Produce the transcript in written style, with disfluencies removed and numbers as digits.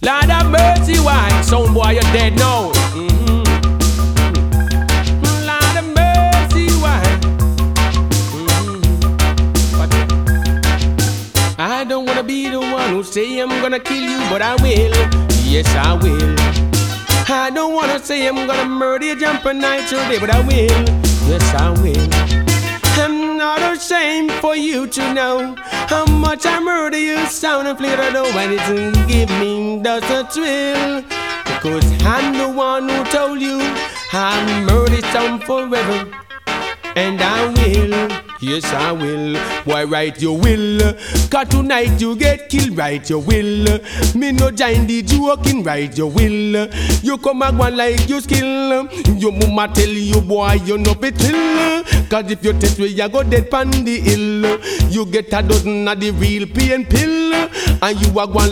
Lord have mercy, why? Sound boy, you're dead now. Lord have mercy, why? But I don't wanna be the one who say I'm gonna kill you, but I will. Yes, I will. I don't wanna say I'm gonna murder you, jump a night today, but I will. Yes, I will. I'm not ashamed for you to know how much I murder you, sound and flavor, though, and it's give me just a thrill. Because I'm the one who told you I murder some forever. And I will, yes I will. Why right you will? Cause tonight you get killed, right you will. Me no join the joking, right you will. You come and go like you skill. Your mama tell you boy you no be chill. Cause if you test where you go dead pan the hill, you get a dozen of the real pain pill. And you are going